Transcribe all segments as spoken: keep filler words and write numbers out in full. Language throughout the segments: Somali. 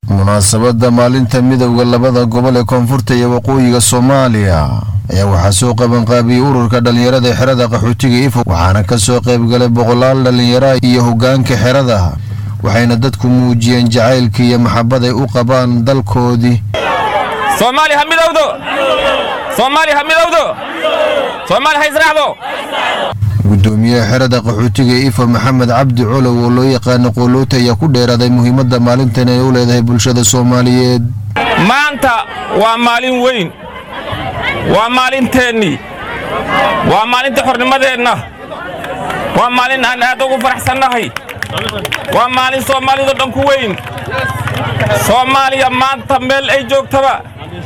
munaasabada maalinta midowga labada gobol ee koonfurta iyo waqooyiga Soomaaliya ayaa waxaa soo qaban qaabiyay ururka dhalinyarada xerada qaxootiga Ifo waxaana ka soo qayb galay boqolaal dhalinyaro iyo hoggaanka xerada waxayna dadku muujiyeen jacaylka iyo maxabada ay u qabaan dalkoodii Soomaali ha midowdo Soomaali ha midowdo Soomaali ha israacdo gudoomiyaha xerada qaxootiga Ifo Maxamed Cabdi Colow oo loo yaqaan qoloota ayaa ku dheeraaday muhiimadda maalintan ay u leedahay bulshada Soomaaliyeed maanta waa maalin weyn waa maalinteeni waa maalinta xornimadeena waa maalin aan aad ugu faraxsanahay waa maalin Soomaalida dhan ku weyn Soomaaliya maanta meel ay joogtaba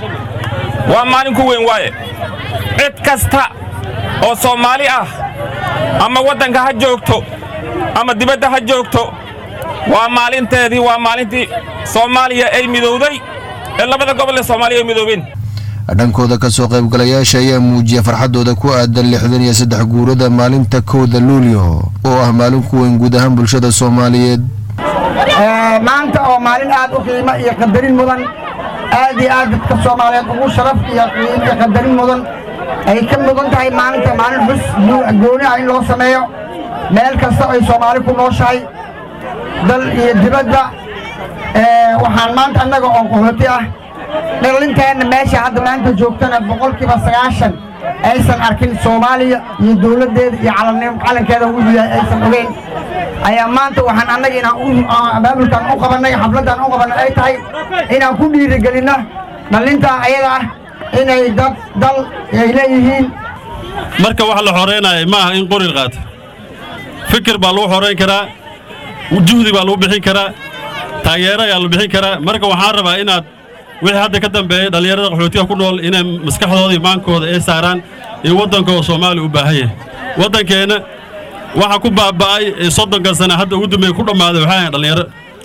waa maalin ku weyn waaye cid kasta oo Soomaali ah ama wadanka ha joogto ama dibadda ha joogto waa maalinteedii waa maalintii Soomaaliya ay midowday ee labada gobol ee Soomaaliya ay midoobeen dhankooda ka soo qayb galayaasha ayaa muujiyay farxadooda ku aadan lixdan iyo saddex guurada maalinta kowda Luulyo oo ah maalin ku weyn guud ahaan bulshada Soomaaliyeed ee maanta oo maalin aad u qiimo iyo qadarin mudan aad iyo aad dadka Soomaaliyeed ugu sharaf iyo qiimo iyo qadarin mudan ay ka mudan tahay maalinta maalin xus gooni ah in loo sameeyo meel kasta ay Soomaali ku nooshahay dal iyo dibadda ee waxaan maanta annaga oo qaxooti ah dhalinteena meesha hadda maanta joogtana boqolkiiba sagaashan aysan arkin Soomaaliya iyo dawladeeda iyo calankeeda uu yahay aysan ogeyn ayaa maanta waxaan annaga inaan abaabulkan u qabanay xafladan u qabanay ay tahay inaan ku dhiirigelino dhalinta ayada ah inay dad dal ay leeyihiin marka wax la xoreynaa ma aha in qori qaat fikir baa loo xoreyn karaa juhdi baa loo bixin karaa taageero ayaa loo bixin karaa marka waxaan rabaa inaad wixii hadda ka dambeeyay dhalinyarada qaxootiga ku nool inay maskaxdooda iyo maankooda ay saaraan in wadankooda Soomaali u baahan yahay wadankeena waxa ku baaba'ay soddon sano hadda ugu dambeeyay ku dhamaaday waxa dhalinyaro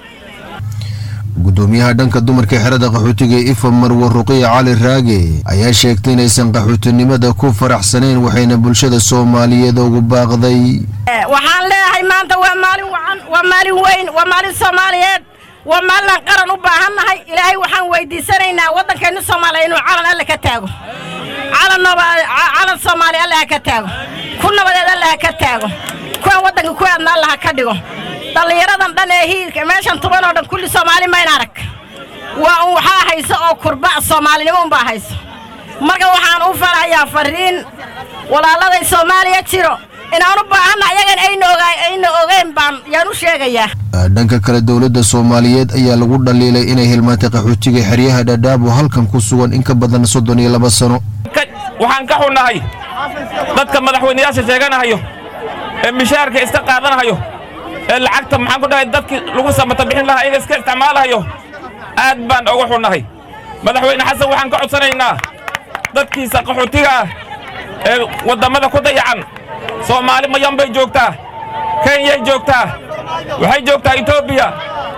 gudoomiyaha dhanka dumarka xerada qaxootiga Ifo Marwo Ruqiya Cali Raage ayaa sheegtay inaysan qaxootinimada ku faraxsaneen waxayna bulshada Soomaaliyeed ugu baaqday waxaan leeyahay maanta waa maalin wacan waa maalin weyn waa maalin Soomaaliyeed waa maalin qaran u baahanahay ilaahay waxaan weydiisanaynaa wadankeena Soomaaliya inuu calan alle ka taago calan naba calan Soomaaliya alle ka taago ku nabadeed alle ka taago kuwa wadanka ku aadna alle ka dhigo dhalinyaradan dhan ee hiilka meeshan tuban oo dhan kulli Soomaali ma arag waa uu waxa hayso oo kurba Soomaalinimo u baahayso marka waxaan u farayaa fariin walaalada Soomaaliya jiro inaan u baahana ayagan ayna ogaay ayna ogeyn baan yaan u sheegayaa dhanka kale dawladda Soomaaliyeed ayaa lagu dhaliilay inay hilmaantay qaxootiga xeryaha Dadaab oo halkan ku sugan in ka badan soddon iyo laba sano waxaan ka xunahay dadka madaxweynayaasha sheeganayo ee mishaarka iska qaadanayo ee lacagta maxaan ku dhahay dadkii lagu samata bixin lahaa iyaga iska isticmaalayo aad baan uga xunahay madaxweyne xasan waxaan ka codsanaynaa dadkiisa qaxootiga ah ee wadamada ku dayacan Soomaali ma yambay joogtaa Kenya joogtaa waxay joogtaa Ethiopia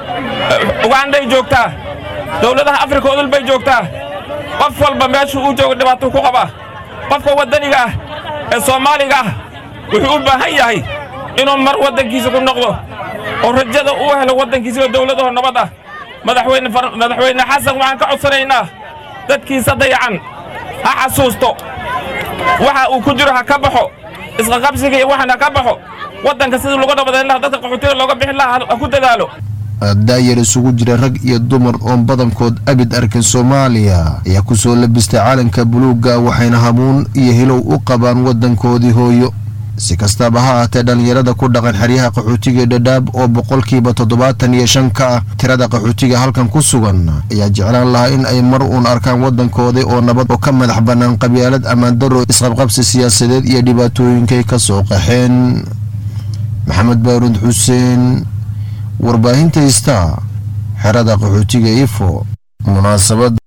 Uganda joogtaa dawladaha Afrika oo dal bay joogtaa qof walba meesha uu joogo dhibaato ku qaba qofka wadaniga ah ee Soomaaliga ah wuxuu u baahan yahay inuu mar wadankiisa ku noqdo oo rajada uu helo wadankiisa dawladaha nabad ah madaxweyne madaxweyne xasan waxaan ka codsanaynaa dadkiisa dayacan ha xasuusto waxa uu ku jiro ha ka baxo isqa qabsiga iyo waxana ka baxo wadanka sidii lagu dhabadeyn lahaa dadka qaxootiga looga bixin lahaa ku dadaalo daayir isugu jira rag iyo dumar oo badankood abid arkin Soomaaliya ayaa ku soo labistay calanka buluuga waxayna hamuun iyo hilow u qabaan wadankoodii hooyo si kastaba ha ahaatee dhalinyarada ku dhaqan xeryaha qaxootiga Dadaab oo boqolkiiba toddobaatan iyo shan ka ah tirada qaxootiga halkan ku sugan ayaa jeclaan lahaa in ay mar uun arkaan wadankooda oo nabad oo ka madax bannaan qabyaalad amaan daro isqabqabsi siyaasadeed iyo dhibaatooyinkay ka soo qaxeen Maxamed Baarud Xuseen warbaahinta Star xerada qaxootiga Ifo munaasabad